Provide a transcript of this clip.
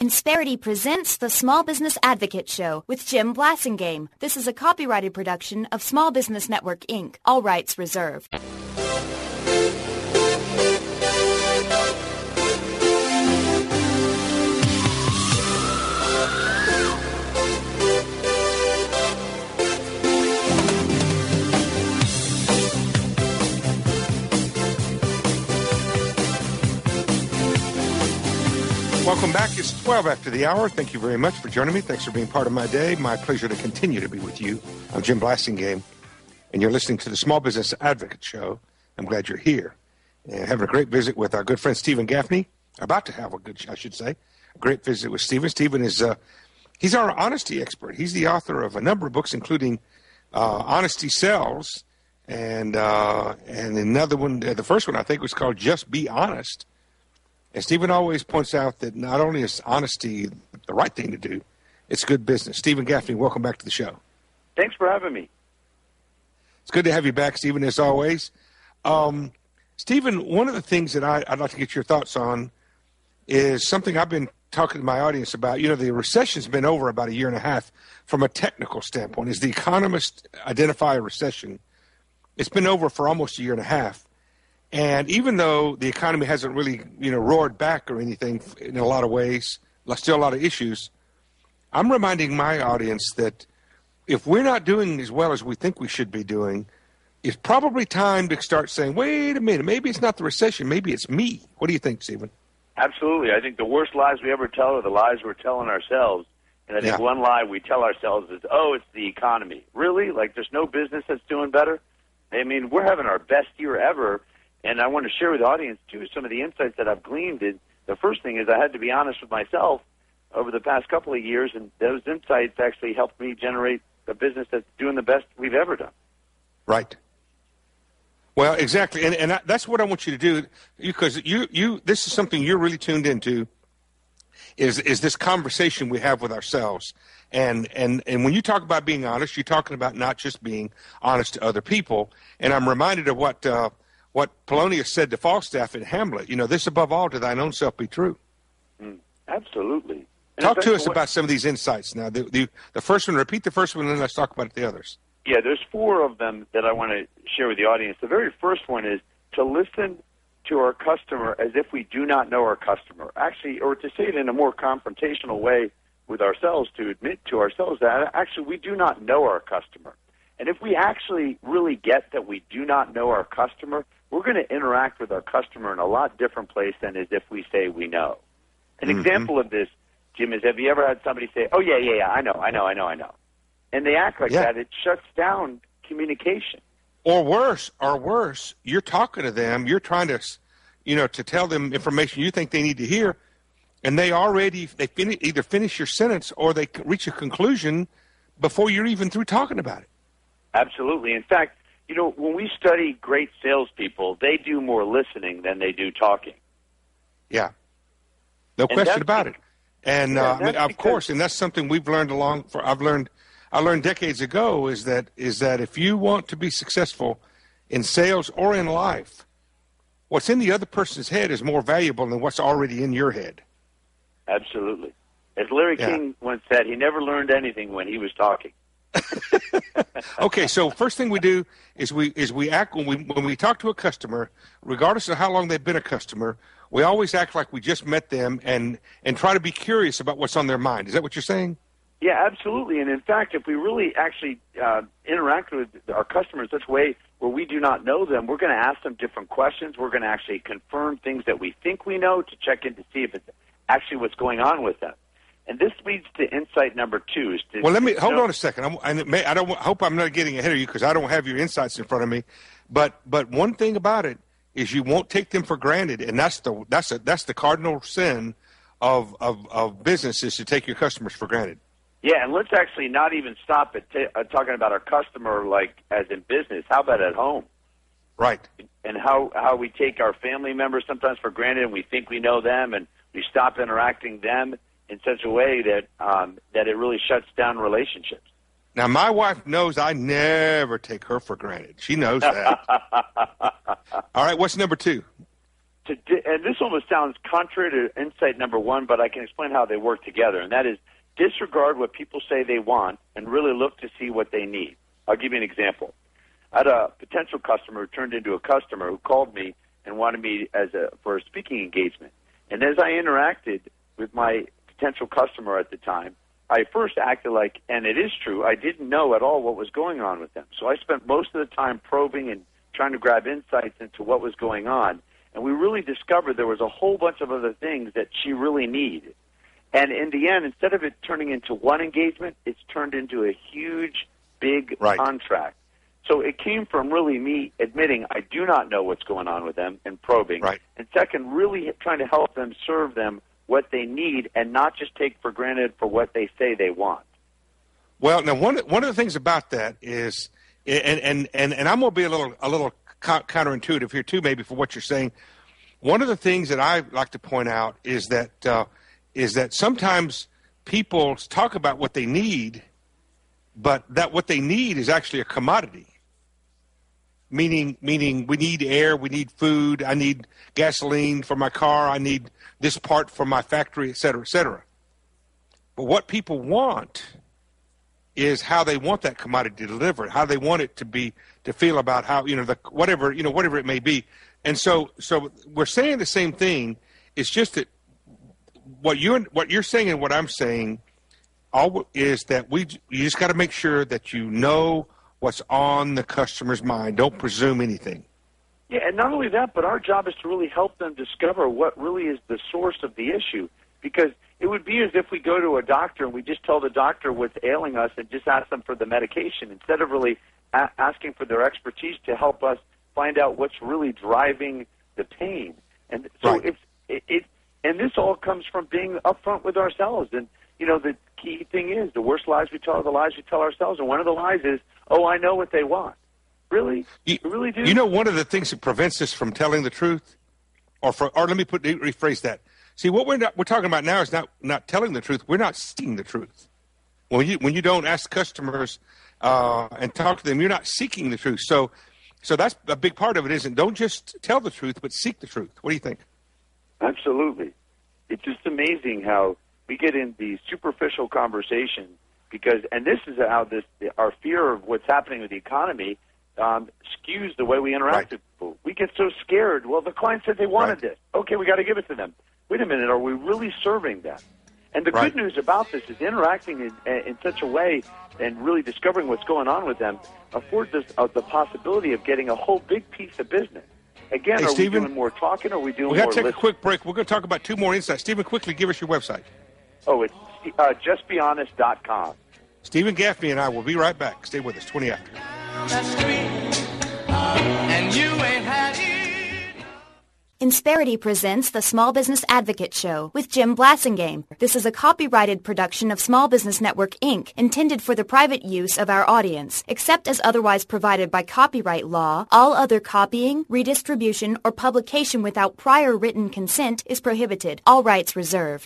Insperity presents the Small Business Advocate Show with Jim Blasingame. This is a copyrighted production of Small Business Network, Inc., all rights reserved. Welcome back. It's 12 after the hour. Thank you very much for joining me. Thanks for being part of my day. My pleasure to continue to be with you. I'm Jim Blasingame, and you're listening to the Small Business Advocate Show. I'm glad you're here. And having a great visit with our good friend Stephen Gaffney. About to have a great visit with Stephen. Stephen is he's our honesty expert. He's the author of a number of books, including Honesty Sells, and another one. The first one I think was called Just Be Honest. And Stephen always points out that not only is honesty the right thing to do, it's good business. Stephen Gaffney, welcome back to the show. Thanks for having me. It's good to have you back, Stephen, as always. Stephen, one of the things that I'd like to get your thoughts on is something I've been talking to my audience about. You know, the recession's been over about a year and a half from a technical standpoint. As the economists identify a recession, it's been over for almost a year and a half. And even though the economy hasn't really, roared back or anything in a lot of ways, still a lot of issues, I'm reminding my audience that if we're not doing as well as we think we should be doing, it's probably time to start saying, wait a minute, maybe it's not the recession, maybe it's me. What do you think, Stephen? Absolutely. I think the worst lies we ever tell are the lies we're telling ourselves. And I think one lie we tell ourselves is, it's the economy. Really? Like there's no business that's doing better? I mean, we're having our best year ever. And I want to share with the audience, too, some of the insights that I've gleaned. The first thing is I had to be honest with myself over the past couple of years, and those insights actually helped me generate a business that's doing the best we've ever done. Right. Well, exactly. And that's what I want you to do, because you this is something you're really tuned into, is this conversation we have with ourselves. And when you talk about being honest, you're talking about not just being honest to other people. And I'm reminded of what Polonius said to Falstaff in Hamlet, this above all to thine own self be true. Absolutely. And talk to us about some of these insights now. The first one, repeat the first one, and then let's talk about the others. Yeah, there's four of them that I want to share with the audience. The very first one is to listen to our customer as if we do not know our customer. Actually, or to say it in a more confrontational way with ourselves, to admit to ourselves that actually we do not know our customer. And if we actually really get that we do not know our customer, we're going to interact with our customer in a lot different place than as if we say we know. An example of this, Jim, is have you ever had somebody say, oh, yeah, I know. And they act like that. It shuts down communication. Or worse, you're talking to them. You're trying to, to tell them information you think they need to hear, and they either finish your sentence or they reach a conclusion before you're even through talking about it. Absolutely. In fact, when we study great salespeople, they do more listening than they do talking. Yeah, no question about it. And of course, and that's something we've learned I learned decades ago is that if you want to be successful in sales or in life, what's in the other person's head is more valuable than what's already in your head. Absolutely. As Larry King once said, he never learned anything when he was talking. Okay, so first thing we do is we act when we talk to a customer, regardless of how long they've been a customer, we always act like we just met them and try to be curious about what's on their mind. Is that what you're saying? Yeah, absolutely. And in fact, if we really actually interact with our customers in such a way where we do not know them, we're going to ask them different questions. We're going to actually confirm things that we think we know to check in to see if it's actually what's going on with them. And this leads to insight number two. Let me hold on a second. I hope I'm not getting ahead of you because I don't have your insights in front of me. But one thing about it is you won't take them for granted, and that's the cardinal sin of business is to take your customers for granted. Yeah, and let's actually not even stop at talking about our customer like as in business. How about at home? Right. And how we take our family members sometimes for granted, and we think we know them, and we stop interacting them in such a way that it really shuts down relationships. Now, my wife knows I never take her for granted. She knows that. All right, what's number two? and this almost sounds contrary to insight number one, but I can explain how they work together, and that is disregard what people say they want and really look to see what they need. I'll give you an example. I had a potential customer who turned into a customer who called me and wanted me for a speaking engagement. And as I interacted with my potential customer at the time, I first acted like, and it is true, I didn't know at all what was going on with them. So I spent most of the time probing and trying to grab insights into what was going on. And we really discovered there was a whole bunch of other things that she really needed. And in the end, instead of it turning into one engagement, it's turned into a huge, big contract. So it came from really me admitting I do not know what's going on with them and probing. Right. And second, really trying to help them, serve them what they need and not just take for granted for what they say they want. Well, now one of the things about that is, and I'm going to be a little counterintuitive here too, maybe for what you're saying. One of the things that I like to point out is that sometimes people talk about what they need, but that what they need is actually a commodity. Meaning we need air, we need food, I need gasoline for my car, I need this part for my factory, et cetera, et cetera. But what people want is how they want that commodity delivered, how they want it to feel about how, whatever it may be. And so we're saying the same thing. It's just that what you're saying and what I'm saying is that you just got to make sure that you know what's on the customer's mind. Don't presume anything. Yeah, and not only that, but our job is to really help them discover what really is the source of the issue. Because it would be as if we go to a doctor and we just tell the doctor what's ailing us and just ask them for the medication instead of really asking for their expertise to help us find out what's really driving the pain. And so and this all comes from being upfront with ourselves. And the key thing is the worst lies we tell are the lies we tell ourselves. And one of the lies is, oh, I know what they want. Really? You really do? One of the things that prevents us from telling the truth, or let me rephrase that. See, what we're talking about now is not telling the truth. We're not seeking the truth. When you don't ask customers and talk to them, you're not seeking the truth. So that's a big part of it. Don't just tell the truth, but seek the truth. What do you think? Absolutely. It's just amazing how we get in these superficial conversations and this is how our fear of what's happening with the economy skews the way we interact with people. We get so scared. Well, the client said they wanted this. Okay, we got to give it to them. Wait a minute, are we really serving them? And the good news about this is interacting in such a way and really discovering what's going on with them affords us the possibility of getting a whole big piece of business. Again, are we doing more talking or are we doing more listening? We got to take a quick break. We're going to talk about 2 more insights. Stephen, quickly give us your website. Oh, it's justbehonest.com. Stephen Gaffney and I will be right back. Stay with us, 20 after. And you ain't had it. Insperity presents the Small Business Advocate Show with Jim Blasingame. This is a copyrighted production of Small Business Network, Inc., intended for the private use of our audience. Except as otherwise provided by copyright law, all other copying, redistribution, or publication without prior written consent is prohibited. All rights reserved.